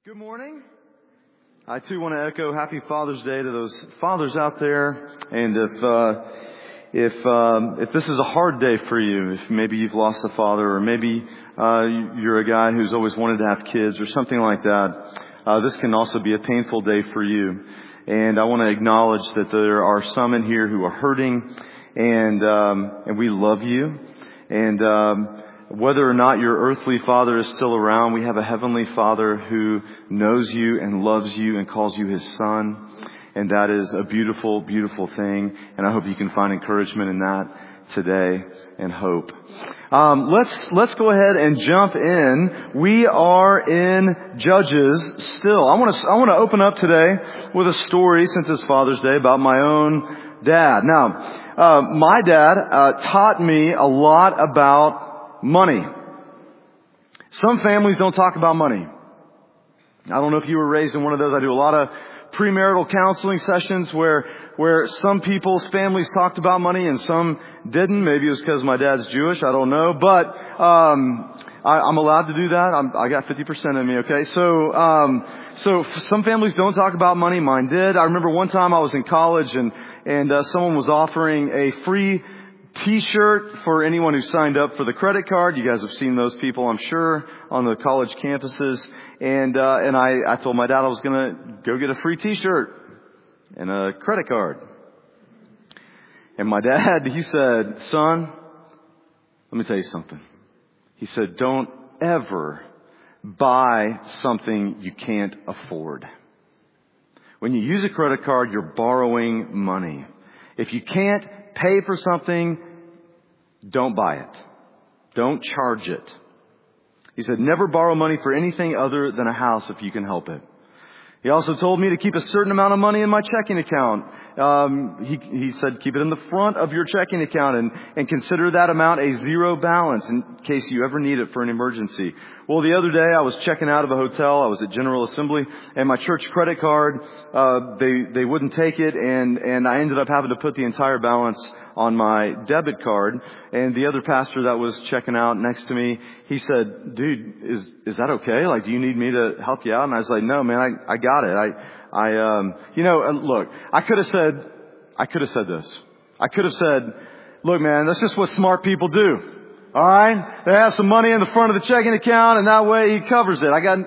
Good morning. I too want to echo Happy Father's Day to those fathers out there. And if this is a hard day for you, if maybe you've lost a father, or maybe you're a guy who's always wanted to have kids, or something like that, this can also be a painful day for you. And I want to acknowledge that there are some in here who are hurting, and we love you. And whether or not your earthly father is still around, we have a heavenly Father who knows you and loves you and calls you his son. And that is a beautiful, beautiful thing. And I hope you can find encouragement in that today and hope. Let's go ahead and jump in. We are in Judges still. I want to open up today with a story, since it's Father's Day, about my own dad. Now, my dad taught me a lot about money. Some families don't talk about money. I don't know if you were raised in one of those. I do a lot of premarital counseling sessions where some people's families talked about money and some didn't. Maybe it was because my dad's Jewish. I don't know. But I'm allowed to do that. I got 50% in me, okay? So some families don't talk about money. Mine did. I remember one time I was in college and someone was offering a free T-shirt for anyone who signed up for the credit card. You guys have seen those people, I'm sure, on the college campuses. And I told my dad I was going to go get a free T-shirt and a credit card. And my dad, he said, "Son, let me tell you something." He said, "Don't ever buy something you can't afford. When you use a credit card, you're borrowing money. If you can't pay for something, don't buy it. Don't charge it." He said, "Never borrow money for anything other than a house if you can help it." He also told me to keep a certain amount of money in my checking account. He said, keep it in the front of your checking account and consider that amount a zero balance in case you ever need it for an emergency. Well, the other day I was checking out of a hotel. I was at General Assembly, and my church credit card, they wouldn't take it, and I ended up having to put the entire balance on my debit card. And the other pastor that was checking out next to me, he said, "Dude, is that okay? Like, do you need me to help you out?" And I was like, "No, man, I got it. Look, I could have said this. I could have said, look, man, that's just what smart people do. All right? They have some money in the front of the checking account, and that way he covers it.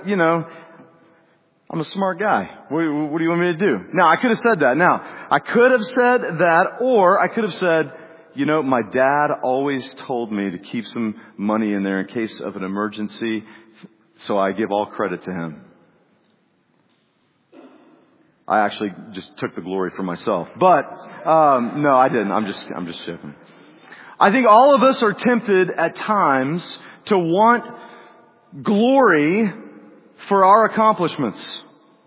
I'm a smart guy. What do you want me to do?" Now, I could have said that. Now, I could have said that, or I could have said, my dad always told me to keep some money in there in case of an emergency, so I give all credit to him. I actually just took the glory for myself. But no, I didn't. I'm just joking. I think all of us are tempted at times to want glory for our accomplishments.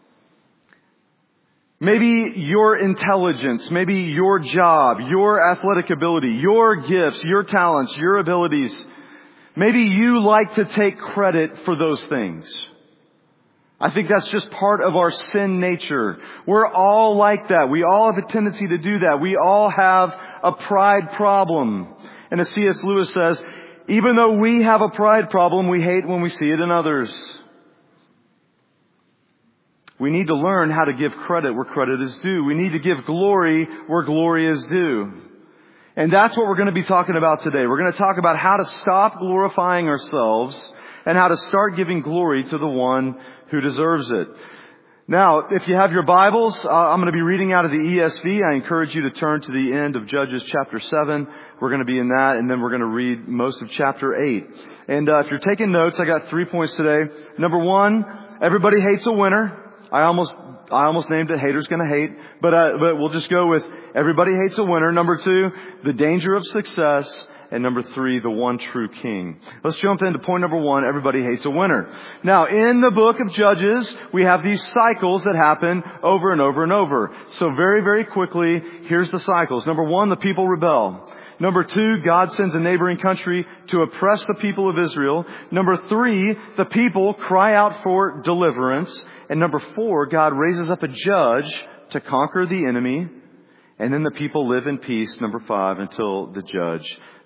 Maybe your intelligence, maybe your job, your athletic ability, your gifts, your talents, your abilities. Maybe you like to take credit for those things. I think that's just part of our sin nature. We're all like that. We all have a tendency to do that. We all have a pride problem. And as C.S. Lewis says, even though we have a pride problem, we hate when we see it in others. We need to learn how to give credit where credit is due. We need to give glory where glory is due. And that's what we're going to be talking about today. We're going to talk about how to stop glorifying ourselves and how to start giving glory to the one who deserves it. Now, if you have your Bibles, I'm going to be reading out of the ESV. I encourage you to turn to the end of Judges chapter 7. We're going to be in that, and then we're going to read most of chapter 8. And if you're taking notes, I got 3 points today. Number 1, everybody hates a winner. I almost named it Haters Gonna Hate, but we'll just go with everybody hates a winner. Number 2, the danger of success. And number 3, the one true king. Let's jump into point number 1. Everybody hates a winner. Now, in the book of Judges, we have these cycles that happen over and over and over. So very, very quickly, here's the cycles. Number 1, the people rebel. Number 2, God sends a neighboring country to oppress the people of Israel. Number 3, the people cry out for deliverance. And number 4, God raises up a judge to conquer the enemy. And then the people live in peace, number 5, until the judge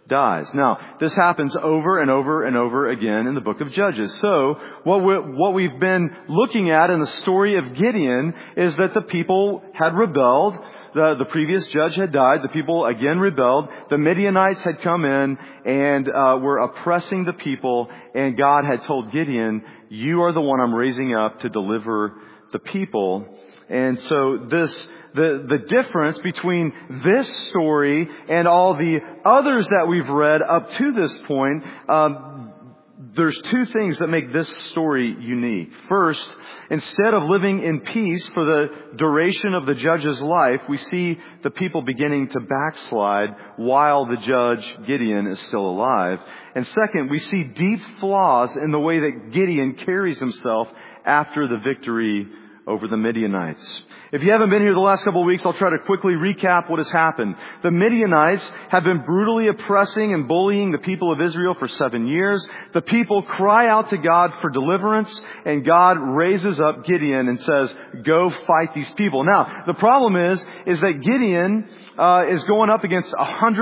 dies. Now, this happens over and over and over again in the book of Judges. So, what we've been looking at in the story of Gideon is that the people had rebelled. The previous judge had died. The people again rebelled. The Midianites had come in and were oppressing the people. And God had told Gideon, you are the one I'm raising up to deliver the people. And so the difference between this story and all the others that we've read up to this point, there's two things that make this story unique. First, instead of living in peace for the duration of the judge's life, we see the people beginning to backslide while the judge, Gideon, is still alive. And second, we see deep flaws in the way that Gideon carries himself after the victory over the Midianites. If you haven't been here the last couple of weeks, I'll try to quickly recap what has happened. The Midianites have been brutally oppressing and bullying the people of Israel for 7 years. The people cry out to God for deliverance, and God raises up Gideon and says, go fight these people. Now, the problem is that Gideon is going up against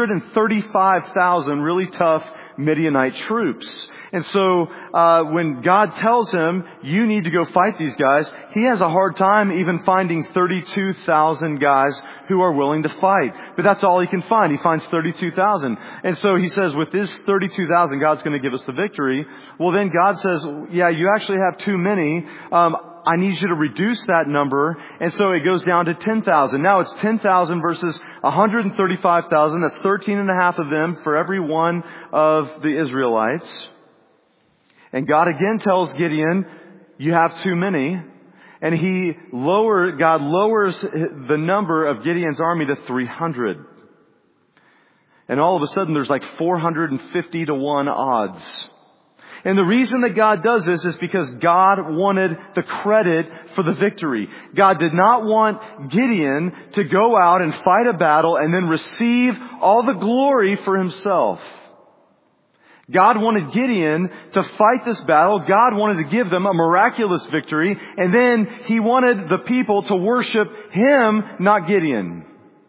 135,000 really tough Midianite troops. And so, when God tells him, you need to go fight these guys, he has a hard time even finding 32,000 guys who are willing to fight. But that's all he can find. He finds 32,000. And so he says, with this 32,000, God's going to give us the victory. Well, then God says, yeah, you actually have too many. I need you to reduce that number. And so it goes down to 10,000. Now it's 10,000 versus 135,000. That's 13.5 of them for every one of the Israelites. And God again tells Gideon, you have too many. And God lowers the number of Gideon's army to 300. And all of a sudden there's like 450 to 1 odds. And the reason that God does this is because God wanted the credit for the victory. God did not want Gideon to go out and fight a battle and then receive all the glory for himself. God wanted Gideon to fight this battle. God wanted to give them a miraculous victory. And then he wanted the people to worship him, not Gideon.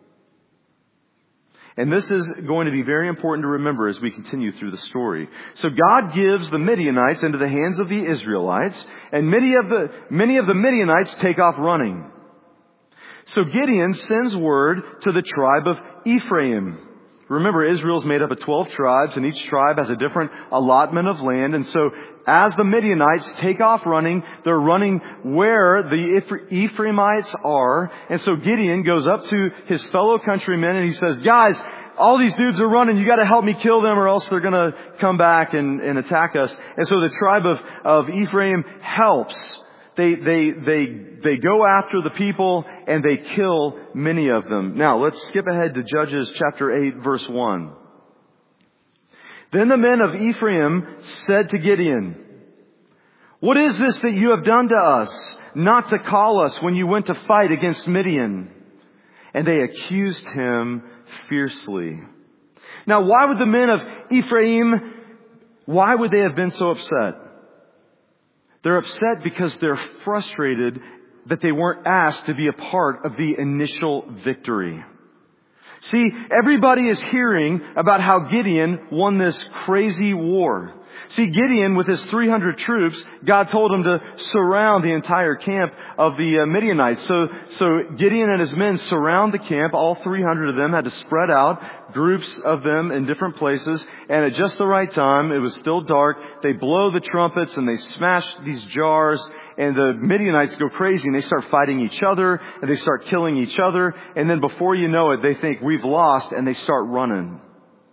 And this is going to be very important to remember as we continue through the story. So God gives the Midianites into the hands of the Israelites, and many of the Midianites take off running. So Gideon sends word to the tribe of Ephraim. Remember, Israel's made up of 12 tribes, and each tribe has a different allotment of land. And so as the Midianites take off running, they're running where the Ephraimites are. And so Gideon goes up to his fellow countrymen and he says, guys, all these dudes are running. You got to help me kill them or else they're going to come back and attack us. And so the tribe of Ephraim helps. They go after the people and they kill many of them. Now, let's skip ahead to Judges chapter 8, verse 1. Then the men of Ephraim said to Gideon, what is this that you have done to us, not to call us when you went to fight against Midian? And they accused him fiercely. Now, why would the men of Ephraim, why would they have been so upset? They're upset because they're frustrated that they weren't asked to be a part of the initial victory. See, everybody is hearing about how Gideon won this crazy war. See, Gideon, with his 300 troops, God told him to surround the entire camp of the Midianites. So Gideon and his men surround the camp. All 300 of them had to spread out, groups of them in different places. And at just the right time, it was still dark, they blow the trumpets and they smash these jars. And the Midianites go crazy and they start fighting each other and they start killing each other. And then before you know it, they think we've lost and they start running.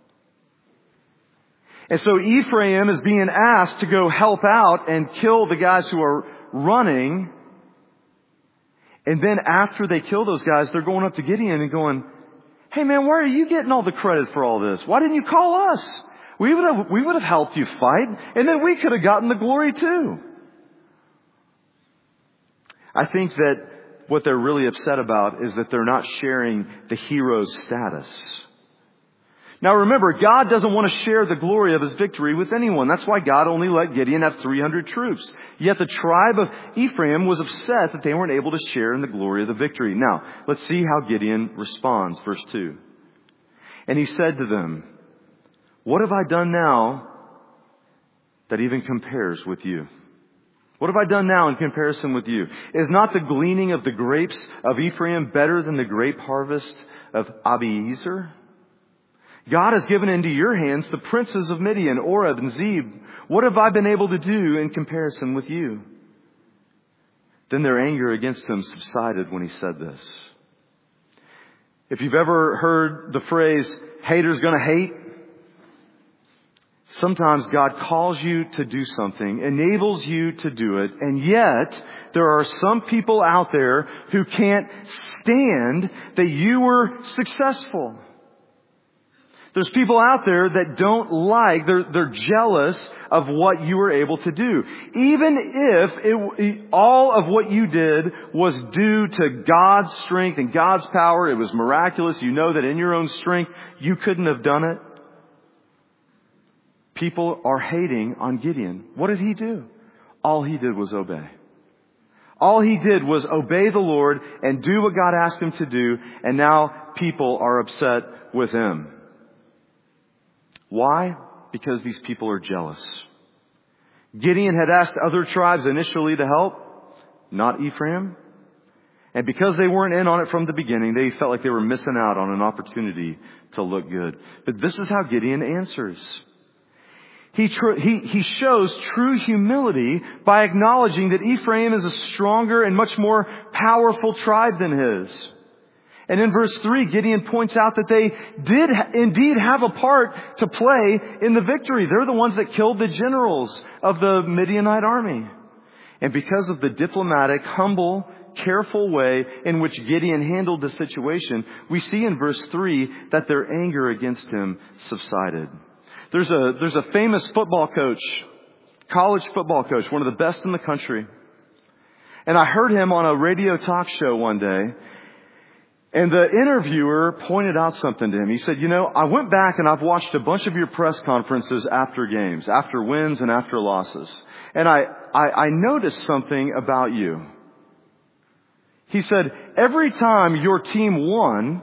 And so Ephraim is being asked to go help out and kill the guys who are running. And then after they kill those guys, they're going up to Gideon and going, hey man, where are you getting all the credit for all this? Why didn't you call us? We would have helped you fight and then we could have gotten the glory too. I think that what they're really upset about is that they're not sharing the hero's status. Now remember, God doesn't want to share the glory of his victory with anyone. That's why God only let Gideon have 300 troops. Yet the tribe of Ephraim was upset that they weren't able to share in the glory of the victory. Now, let's see how Gideon responds. Verse 2. And he said to them, What have I done now that even compares with you? What have I done now in comparison with you? Is not the gleaning of the grapes of Ephraim better than the grape harvest of Abiezer? God has given into your hands the princes of Midian, Oreb and Zeb. What have I been able to do in comparison with you? Then their anger against him subsided when he said this. If you've ever heard the phrase, haters gonna hate, sometimes God calls you to do something, enables you to do it, and yet there are some people out there who can't stand that you were successful. There's people out there that don't like, they're jealous of what you were able to do. Even if all of what you did was due to God's strength and God's power, it was miraculous, you know that in your own strength you couldn't have done it. People are hating on Gideon. What did he do? All he did was obey. All he did was obey the Lord and do what God asked him to do, and now people are upset with him. Why? Because these people are jealous. Gideon had asked other tribes initially to help, not Ephraim. And because they weren't in on it from the beginning, they felt like they were missing out on an opportunity to look good. But this is how Gideon answers. He shows true humility by acknowledging that Ephraim is a stronger and much more powerful tribe than his. And in verse 3, Gideon points out that they did indeed have a part to play in the victory. They're the ones that killed the generals of the Midianite army. And because of the diplomatic, humble, careful way in which Gideon handled the situation, we see in verse 3 that their anger against him subsided. There's a famous football coach, college football coach, one of the best in the country. And I heard him on a radio talk show one day. And the interviewer pointed out something to him. He said, I went back and I've watched a bunch of your press conferences after games, after wins and after losses. And I noticed something about you. He said, every time your team won,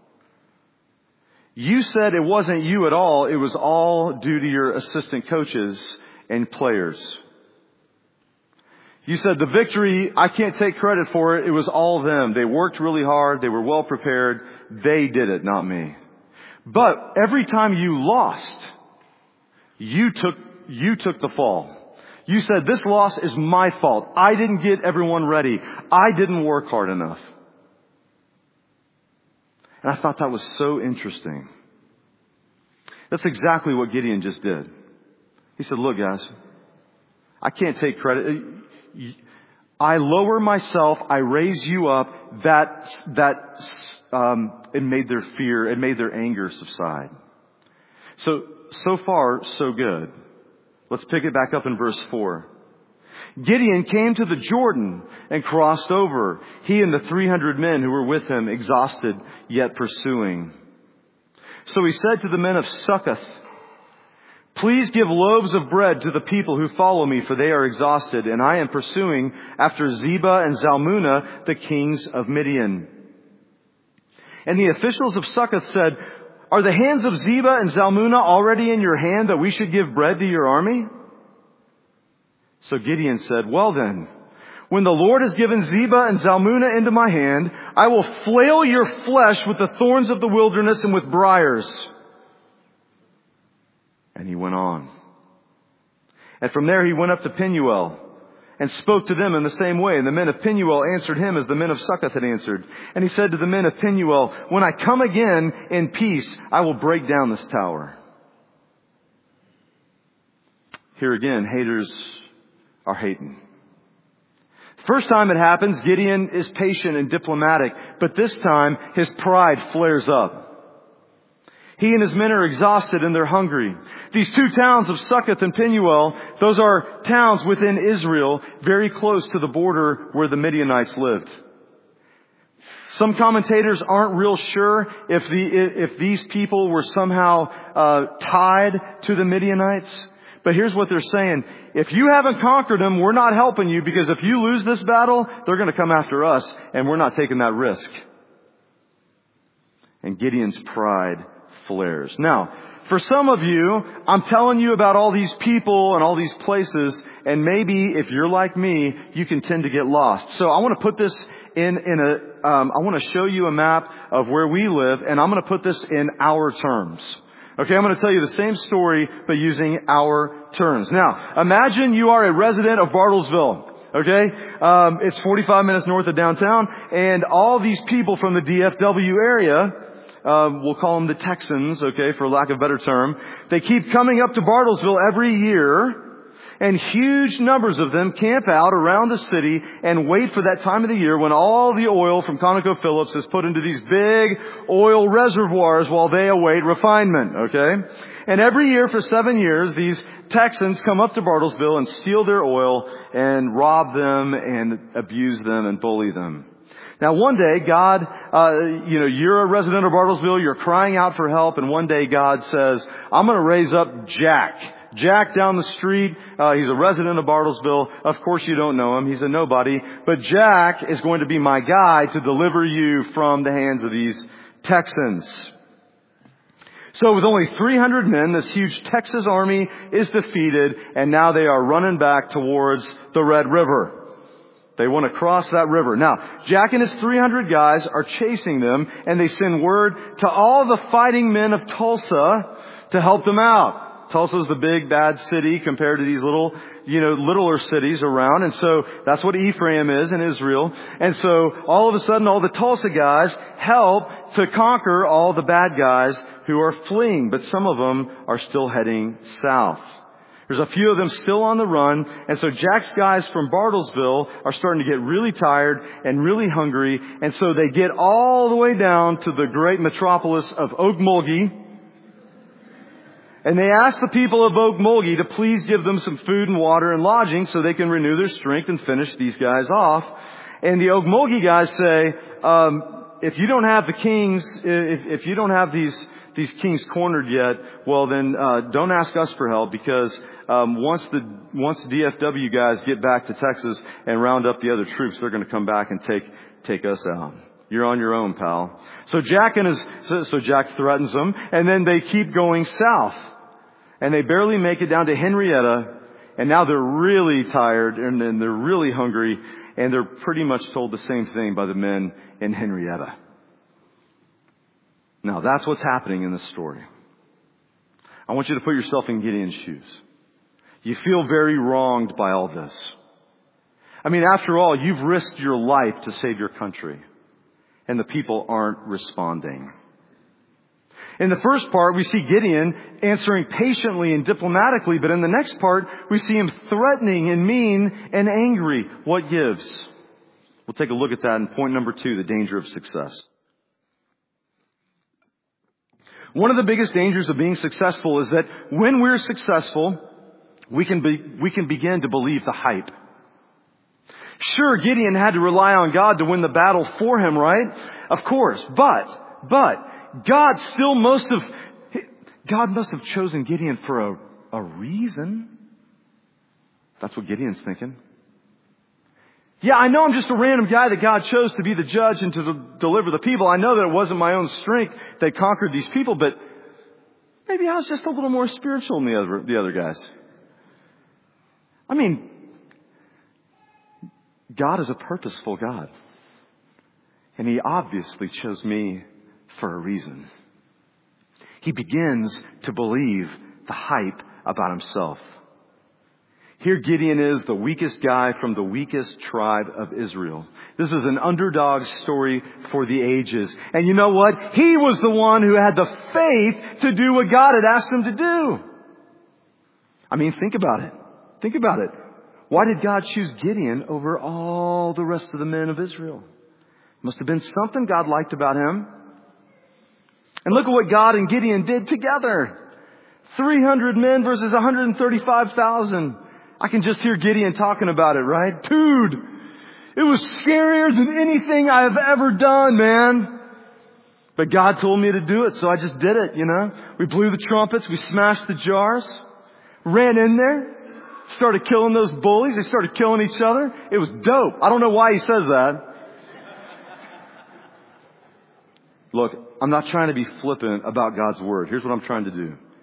you said it wasn't you at all. It was all due to your assistant coaches and players. You said the victory, I can't take credit for it. It was all them. They worked really hard. They were well prepared. They did it, not me. But every time you lost, you took the fall. You said this loss is my fault. I didn't get everyone ready. I didn't work hard enough. And I thought that was so interesting. That's exactly what Gideon just did. He said, look guys, I can't take credit. I lower myself. I raise you up. It made their fear, it made their anger subside. So far, so good. Let's pick it back up in verse 4. Gideon came to the Jordan and crossed over, he and the 300 men who were with him, exhausted yet pursuing. So he said to the men of Succoth, please give loaves of bread to the people who follow me, for they are exhausted, and I am pursuing after Zebah and Zalmunna, the kings of Midian. And the officials of Succoth said, are the hands of Zebah and Zalmunna already in your hand that we should give bread to your army? So Gideon said, well then, when the Lord has given Zebah and Zalmunna into my hand, I will flail your flesh with the thorns of the wilderness and with briars. And he went on. And from there he went up to Penuel and spoke to them in the same way. And the men of Penuel answered him as the men of Succoth had answered. And he said to the men of Penuel, when I come again in peace, I will break down this tower. Here again, haters are hating. First time it happens, Gideon is patient and diplomatic. But this time, his pride flares up. He and his men are exhausted and they're hungry. These two towns of Succoth and Penuel, those are towns within Israel, very close to the border where the Midianites lived. Some commentators aren't real sure if these people were somehow tied to the Midianites. But here's what they're saying. If you haven't conquered them, we're not helping you, because if you lose this battle, they're going to come after us and we're not taking that risk. And Gideon's pride flares. Now, for some of you, I'm telling you about all these people and all these places, and maybe if you're like me, you can tend to get lost. So I want to put this I want to show you a map of where we live, and I'm going to put this in our terms. Okay, I'm going to tell you the same story, but using our terms. Now, imagine you are a resident of Bartlesville. Okay, it's 45 minutes north of downtown, and all these people from the DFW area, we'll call them the Texans, okay, for lack of a better term, they keep coming up to Bartlesville every year, and huge numbers of them camp out around the city and wait for that time of the year when all the oil from ConocoPhillips is put into these big oil reservoirs while they await refinement, okay? And every year for 7 years, these Texans come up to Bartlesville and steal their oil and rob them and abuse them and bully them. Now one day, God, you're a resident of Bartlesville, you're crying out for help, and one day God says, I'm going to raise up Jack down the street. He's a resident of Bartlesville. Of course you don't know him. He's a nobody. But Jack is going to be my guy to deliver you from the hands of these Texans. So with only 300 men, this huge Texas army is defeated, and now they are running back towards the Red River. They want to cross that river. Now, Jack and his 300 guys are chasing them, and they send word to all the fighting men of Tulsa to help them out. Tulsa's the big bad city compared to these littler cities around. And so that's what Ephraim is in Israel. And so all of a sudden, all the Tulsa guys help to conquer all the bad guys who are fleeing. But some of them are still heading south. There's a few of them still on the run. And so Jack's guys from Bartlesville are starting to get really tired and really hungry. And so they get all the way down to the great metropolis of Okmulgee. And they ask the people of Okmulgee to please give them some food and water and lodging so they can renew their strength and finish these guys off. And the Okmulgee guys say, if you don't have the kings, if you don't have these kings cornered yet, well then, don't ask us for help, because, once the DFW guys get back to Texas and round up the other troops, they're going to come back and take us out. You're on your own, pal. So Jack threatens them, and then they keep going south. And they barely make it down to Henrietta, and now they're really tired, and then they're really hungry, and they're pretty much told the same thing by the men in Henrietta. Now that's what's happening in this story. I want you to put yourself in Gideon's shoes. You feel very wronged by all this. I mean, after all, you've risked your life to save your country. And the people aren't responding. In the first part, we see Gideon answering patiently and diplomatically, but in the next part, we see him threatening and mean and angry. What gives? We'll take a look at that in point number 2, the danger of success. One of the biggest dangers of being successful is that when we're successful, we can begin to believe the hype. Sure, Gideon had to rely on God to win the battle for him, right? Of course. But God must have chosen Gideon for a reason. That's what Gideon's thinking. Yeah, I know I'm just a random guy that God chose to be the judge and to deliver the people. I know that it wasn't my own strength that conquered these people, but maybe I was just a little more spiritual than the other guys. I mean, God is a purposeful God. And He obviously chose me for a reason. He begins to believe the hype about himself. Here Gideon is, the weakest guy from the weakest tribe of Israel. This is an underdog story for the ages. And you know what? He was the one who had the faith to do what God had asked him to do. I mean, think about it. Think about it. Why did God choose Gideon over all the rest of the men of Israel? Must have been something God liked about him. And look at what God and Gideon did together. 300 men versus 135,000. I can just hear Gideon talking about it, right? Dude, it was scarier than anything I have ever done, man. But God told me to do it, so I just did it, you know. We blew the trumpets, we smashed the jars, ran in there, started killing those bullies. They started killing each other. It was dope. I don't know why he says that. Look, I'm not trying to be flippant about God's word. Here's what I'm trying to do.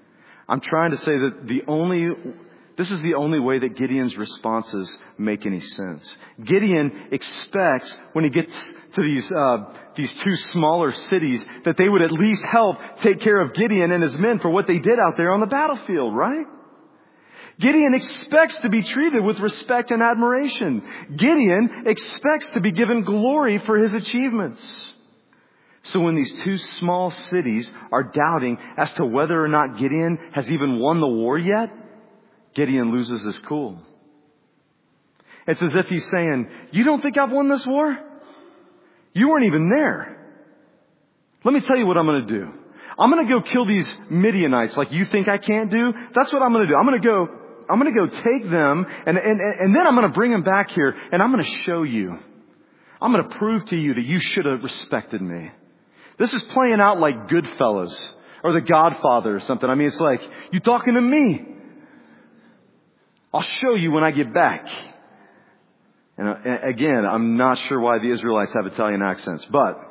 I'm trying to say that this is the only way that Gideon's responses make any sense. Gideon expects when he gets to these two smaller cities that they would at least help take care of Gideon and his men for what they did out there on the battlefield, right? Gideon expects to be treated with respect and admiration. Gideon expects to be given glory for his achievements. So when these two small cities are doubting as to whether or not Gideon has even won the war yet, Gideon loses his cool. It's as if he's saying, you don't think I've won this war? You weren't even there. Let me tell you what I'm going to do. I'm going to go kill these Midianites like you think I can't do. That's what I'm going to do. I'm going to go take them and then I'm going to bring them back here and I'm going to show you. I'm going to prove to you that you should have respected me. This is playing out like Goodfellas or The Godfather or something. I mean, it's like, you talking to me? I'll show you when I get back. And again, I'm not sure why the Israelites have Italian accents, but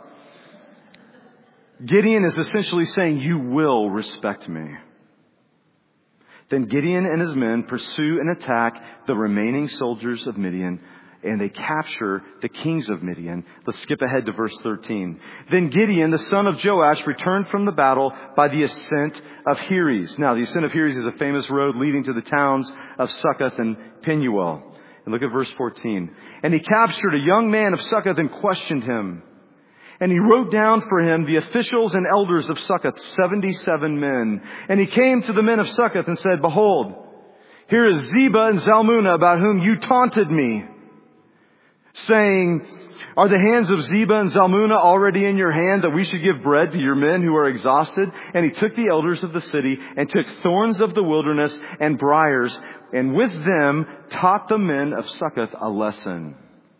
Gideon is essentially saying, you will respect me. Then Gideon and his men pursue and attack the remaining soldiers of Midian, and they capture the kings of Midian. Let's skip ahead to verse 13. Then Gideon, the son of Joash, returned from the battle by the ascent of Heres. Now, the ascent of Heres is a famous road leading to the towns of Succoth and Penuel. And look at verse 14. And he captured a young man of Succoth and questioned him. And he wrote down for him the officials and elders of Succoth, 77 men. And he came to the men of Succoth and said, behold, here is Zebah and Zalmunna, about whom you taunted me, saying, are the hands of Zebah and Zalmunna already in your hand, that we should give bread to your men who are exhausted? And he took the elders of the city and took thorns of the wilderness and briars, and with them taught the men of Succoth a lesson.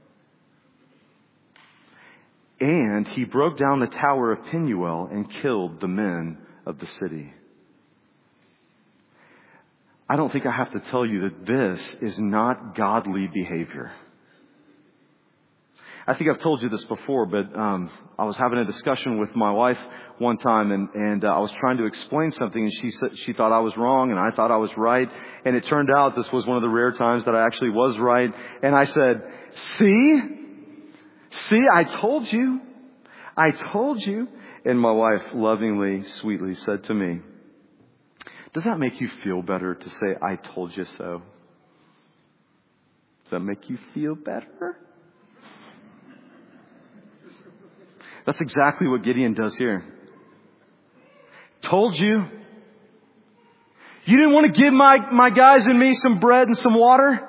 And he broke down the tower of Penuel and killed the men of the city. I don't think I have to tell you that this is not godly behavior. I think I've told you this before, but I was having a discussion with my wife one time, and I was trying to explain something, and she thought I was wrong, and I thought I was right. And it turned out this was one of the rare times that I actually was right. And I said, See, I told you. And my wife lovingly, sweetly said to me, does that make you feel better to say, I told you so? Does that make you feel better? That's exactly what Gideon does here. Told you. You didn't want to give my guys and me some bread and some water?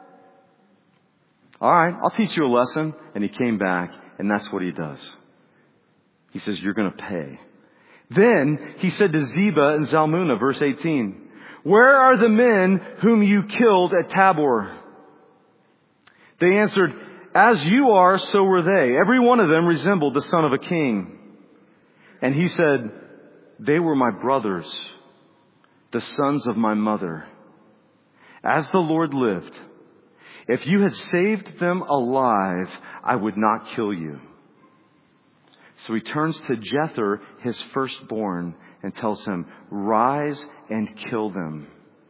All right, I'll teach you a lesson. And he came back, and that's what he does. He says, you're going to pay. Then he said to Zebah and Zalmunna, verse 18, where are the men whom you killed at Tabor? They answered, as you are, so were they. Every one of them resembled the son of a king. And he said, they were my brothers, the sons of my mother. As the Lord lived, if you had saved them alive, I would not kill you. So he turns to Jether, his firstborn, and tells him, rise and kill them.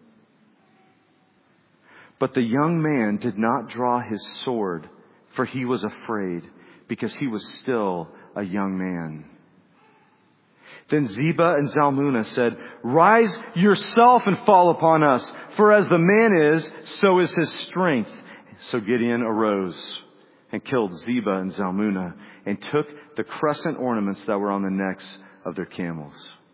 But the young man did not draw his sword, for he was afraid, because he was still a young man. Then Zebah and Zalmunna said, rise yourself and fall upon us, for as the man is, so is his strength. So Gideon arose and killed Zebah and Zalmunna and took the crescent ornaments that were on the necks of their camels.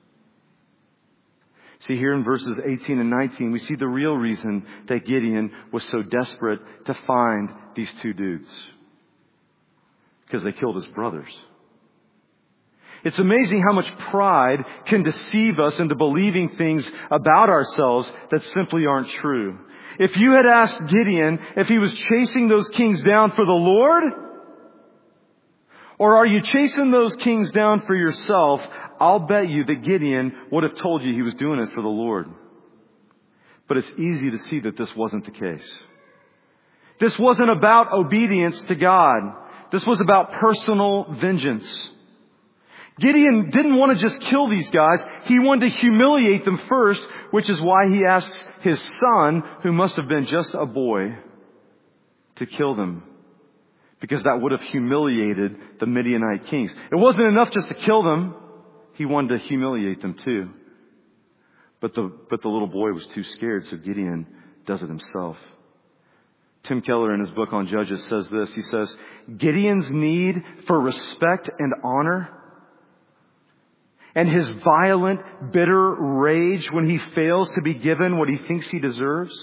See, here in verses 18 and 19, we see the real reason that Gideon was so desperate to find these two dudes. Because they killed his brothers. It's amazing how much pride can deceive us into believing things about ourselves that simply aren't true. If you had asked Gideon if he was chasing those kings down for the Lord, or are you chasing those kings down for yourself, I'll bet you that Gideon would have told you he was doing it for the Lord. But it's easy to see that this wasn't the case. This wasn't about obedience to God. This was about personal vengeance. Gideon didn't want to just kill these guys. He wanted to humiliate them first, which is why he asks his son, who must have been just a boy, to kill them. Because that would have humiliated the Midianite kings. It wasn't enough just to kill them. He wanted to humiliate them too. But the little boy was too scared, so Gideon does it himself. Tim Keller in his book on Judges says this. He says, Gideon's need for respect and honor and his violent, bitter rage when he fails to be given what he thinks he deserves,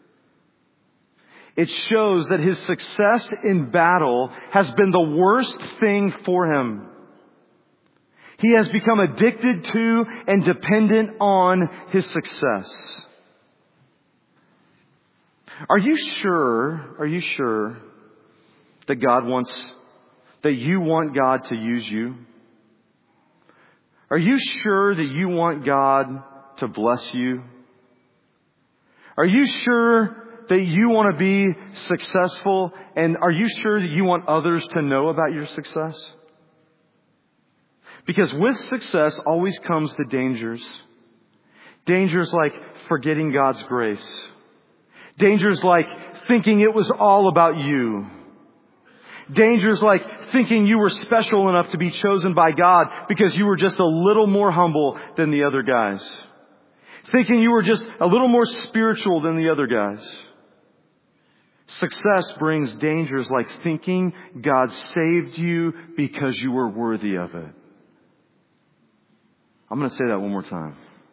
it shows that his success in battle has been the worst thing for him. He has become addicted to and dependent on his success. Are you sure that you want God to use you? Are you sure that you want God to bless you? Are you sure that you want to be successful? And are you sure that you want others to know about your success? Because with success always comes the dangers. Dangers like forgetting God's grace. Dangers like thinking it was all about you. Dangers like thinking you were special enough to be chosen by God because you were just a little more humble than the other guys. Thinking you were just a little more spiritual than the other guys. Success brings dangers like thinking God saved you because you were worthy of it. I'm going to say that one more time.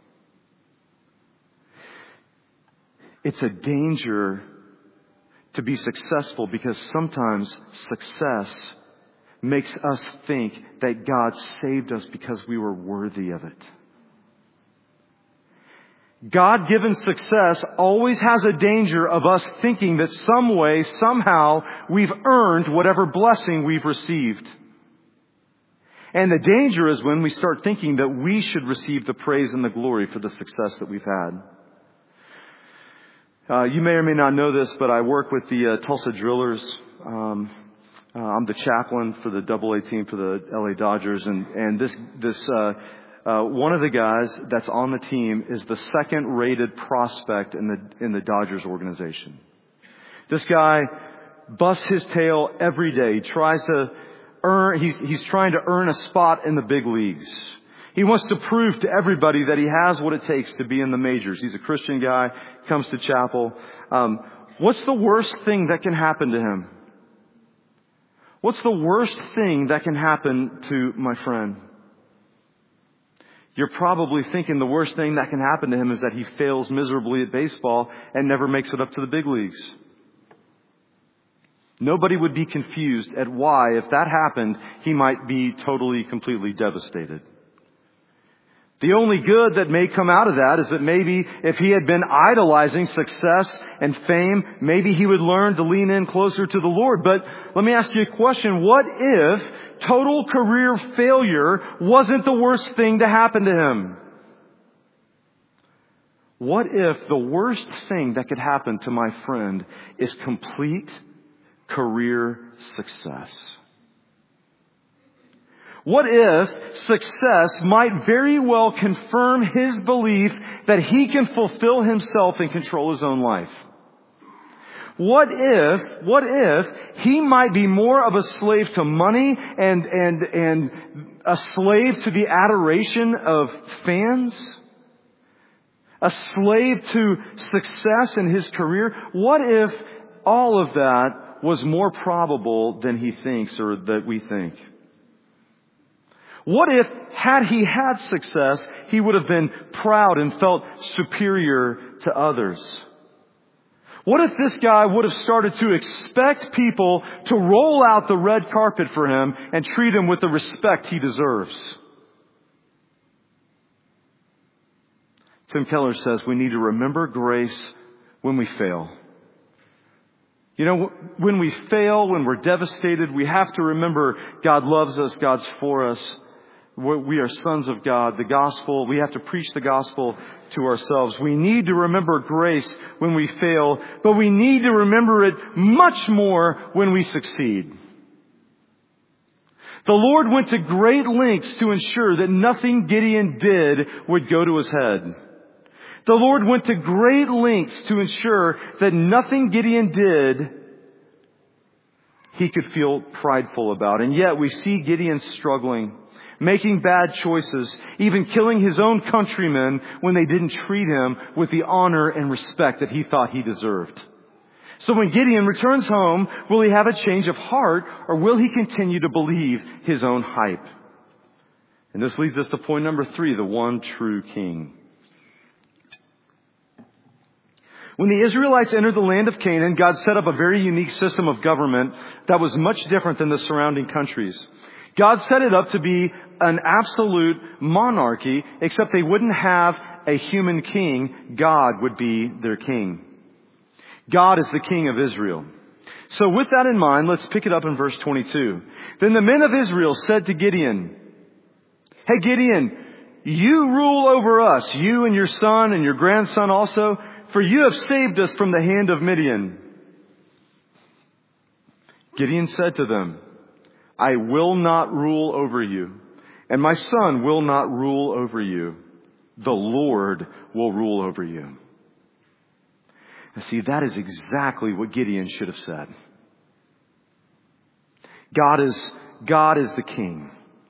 It's a danger to be successful because sometimes success makes us think that God saved us because we were worthy of it. God-given success always has a danger of us thinking that some way, somehow, we've earned whatever blessing we've received. And the danger is when we start thinking that we should receive the praise and the glory for the success that we've had. You may or may not know this, but I work with the Tulsa Drillers. I'm the chaplain for the AA team for the LA Dodgers, and this one of the guys that's on the team is the second-rated prospect in the Dodgers organization. This guy busts his tail every day. He tries to earn. He's trying to earn a spot in the big leagues. He wants to prove to everybody that he has what it takes to be in the majors. He's a Christian guy, comes to chapel. What's the worst thing that can happen to him? What's the worst thing that can happen to my friend? You're probably thinking the worst thing that can happen to him is that he fails miserably at baseball and never makes it up to the big leagues. Nobody would be confused at why, if that happened, he might be totally, completely devastated. The only good that may come out of that is that maybe if he had been idolizing success and fame, maybe he would learn to lean in closer to the Lord. But let me ask you a question. What if total career failure wasn't the worst thing to happen to him? What if the worst thing that could happen to my friend is complete career success? What if success might very well confirm his belief that he can fulfill himself and control his own life? What if he might be more of a slave to money and a slave to the adoration of fans? A slave to success in his career? What if all of that was more probable than he thinks or that we think? What if, had he had success, he would have been proud and felt superior to others? What if this guy would have started to expect people to roll out the red carpet for him and treat him with the respect he deserves? Tim Keller says we need to remember grace when we fail. You know, when we fail, when we're devastated, we have to remember God loves us, God's for us. We are sons of God. The gospel, we have to preach the gospel to ourselves. We need to remember grace when we fail, but we need to remember it much more when we succeed. The Lord went to great lengths to ensure that nothing Gideon did would go to his head. The Lord went to great lengths to ensure that nothing Gideon did he could feel prideful about. And yet we see Gideon struggling, making bad choices, even killing his own countrymen when they didn't treat him with the honor and respect that he thought he deserved. So when Gideon returns home, will he have a change of heart, or will he continue to believe his own hype? And this leads us to point number 3, the one true king. When the Israelites entered the land of Canaan, God set up a very unique system of government that was much different than the surrounding countries. God set it up to be an absolute monarchy, except they wouldn't have a human king. God would be their king. God is the king of Israel. So with that in mind, let's pick it up in verse 22. Then the men of Israel said to Gideon, "Hey Gideon, you rule over us, you and your son and your grandson also, for you have saved us from the hand of Midian." Gideon said to them, "I will not rule over you, and my son will not rule over you. The Lord will rule over you." And see, that is exactly what Gideon should have said. God is the king.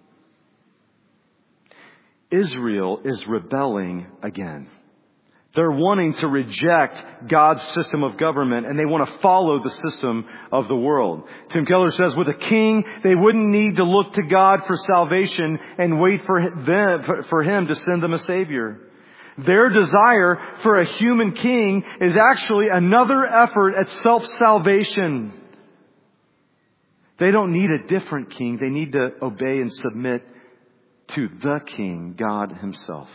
Israel is rebelling again. They're wanting to reject God's system of government, and they want to follow the system of the world. Tim Keller says, with a king, they wouldn't need to look to God for salvation and wait for him to send them a savior. Their desire for a human king is actually another effort at self-salvation. They don't need a different king. They need to obey and submit to the king, God himself.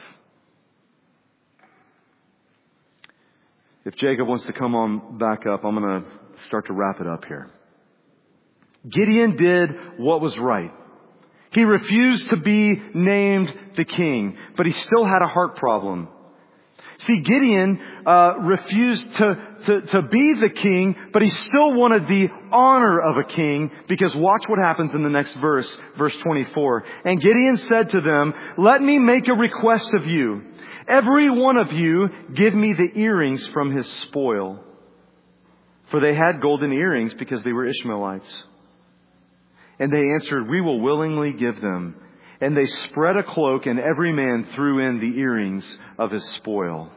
If Jacob wants to come on back up, I'm going to start to wrap it up here. Gideon did what was right. He refused to be named the king, but he still had a heart problem. See, Gideon refused to be the king, but he still wanted the honor of a king, because watch what happens in the next verse, verse 24. And Gideon said to them, "Let me make a request of you. Every one of you give me the earrings from his spoil." For they had golden earrings because they were Ishmaelites. And they answered, "We will willingly give them." And they spread a cloak, and every man threw in the earrings of his spoil.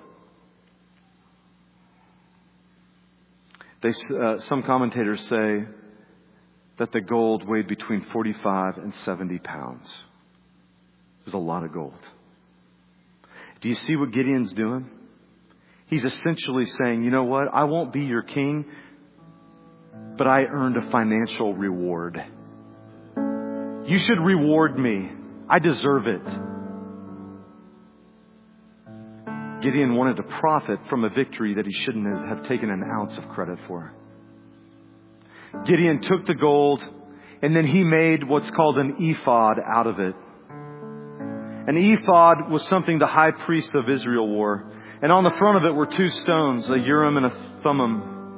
Some commentators say that the gold weighed between 45 and 70 pounds. It was a lot of gold. Do you see what Gideon's doing? He's essentially saying, you know what? I won't be your king, but I earned a financial reward. You should reward me. I deserve it. Gideon wanted to profit from a victory that he shouldn't have taken an ounce of credit for. Gideon took the gold, and then he made what's called an ephod out of it. An ephod was something the high priest of Israel wore. And on the front of it were 2 stones, a Urim and a Thummim.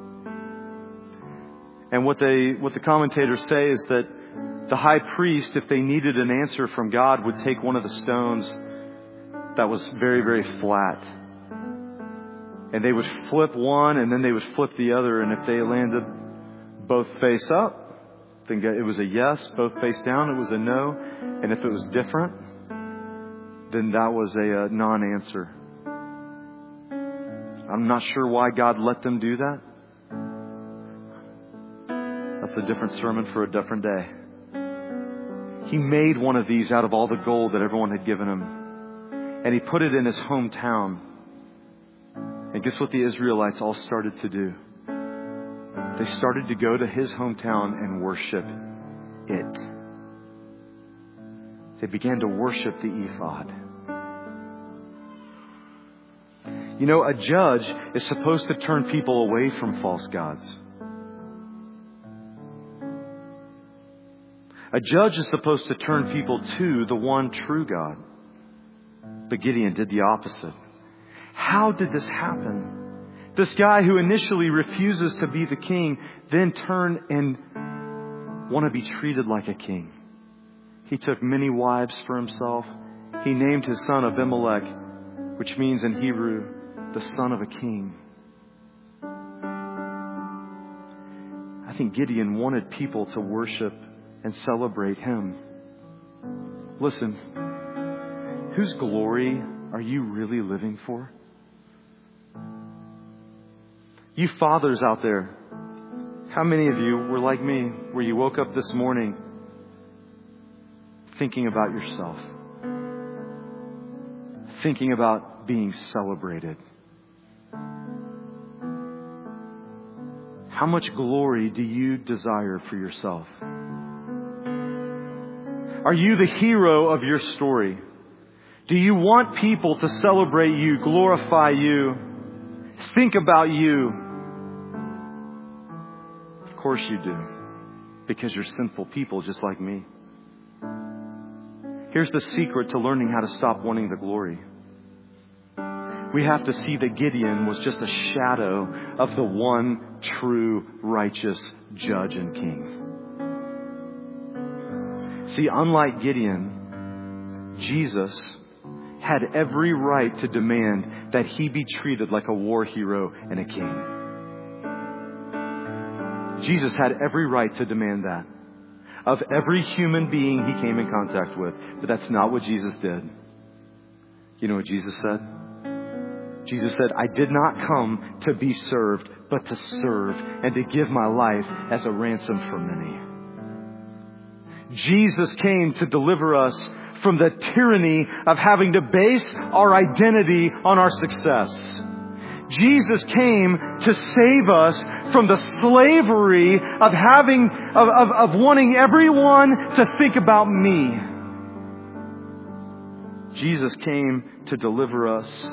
And what the commentators say is that the high priest, if they needed an answer from God, would take one of the stones that was very, very flat. And they would flip one, and then they would flip the other. And if they landed both face up, then it was a yes. Both face down, it was a no. And if it was different, then that was a non-answer. I'm not sure why God let them do that. That's a different sermon for a different day. He made one of these out of all the gold that everyone had given him. And he put it in his hometown. And guess what the Israelites all started to do? They started to go to his hometown and worship it. They began to worship the ephod. You know, a judge is supposed to turn people away from false gods. A judge is supposed to turn people to the one true God. But Gideon did the opposite. How did this happen? This guy who initially refuses to be the king, then turn and want to be treated like a king. He took many wives for himself. He named his son Abimelech, which means in Hebrew, the son of a king. I think Gideon wanted people to worship and celebrate him. Listen, whose glory are you really living for? You fathers out there, how many of you were like me, where you woke up this morning thinking about yourself, thinking about being celebrated? How much glory do you desire for yourself? Are you the hero of your story? Do you want people to celebrate you, glorify you, think about you? Of course you do, because you're sinful people just like me. Here's the secret to learning how to stop wanting the glory. We have to see that Gideon was just a shadow of the one true righteous judge and king. See, unlike Gideon, Jesus had every right to demand that he be treated like a war hero and a king. Jesus had every right to demand that of every human being he came in contact with. But that's not what Jesus did. You know what Jesus said? Jesus said, I did not come to be served, but to serve and to give my life as a ransom for many. Jesus came to deliver us from the tyranny of having to base our identity on our success. Jesus came to save us from the slavery of wanting everyone to think about me. Jesus came to deliver us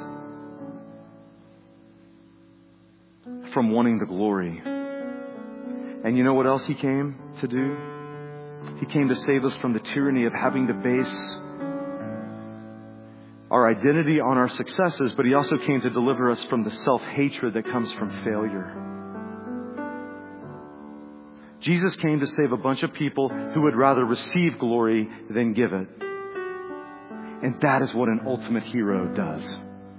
from wanting the glory. And you know what else he came to do? He came to save us from the tyranny of having to base our identity on our successes, but he also came to deliver us from the self-hatred that comes from failure. Jesus came to save a bunch of people who would rather receive glory than give it. And that is what an ultimate hero does.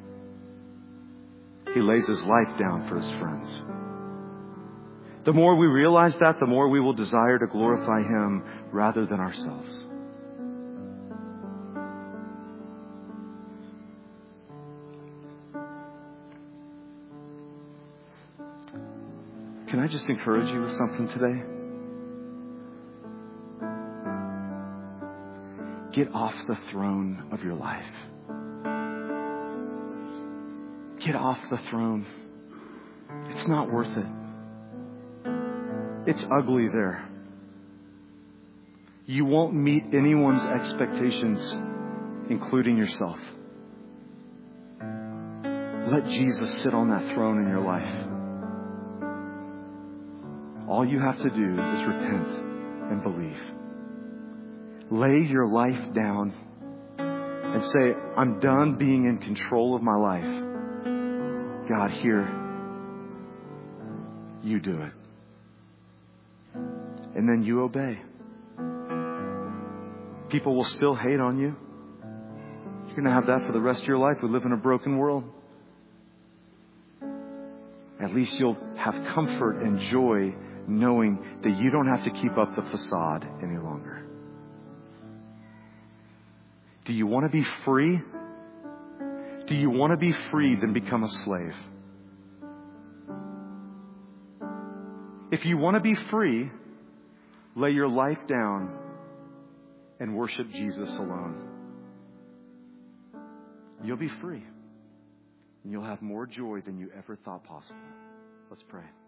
He lays his life down for his friends. The more we realize that, the more we will desire to glorify him rather than ourselves. Can I just encourage you with something today? Get off the throne of your life. Get off the throne. It's not worth it. It's ugly there. You won't meet anyone's expectations, including yourself. Let Jesus sit on that throne in your life. All you have to do is repent and believe. Lay your life down and say, I'm done being in control of my life. God, here, you do it. And then you obey. People will still hate on you. You're going to have that for the rest of your life. We live in a broken world. At least you'll have comfort and joy knowing that you don't have to keep up the facade any longer. Do you want to be free? Do you want to be free, then become a slave? If you want to be free, lay your life down and worship Jesus alone. You'll be free. And you'll have more joy than you ever thought possible. Let's pray.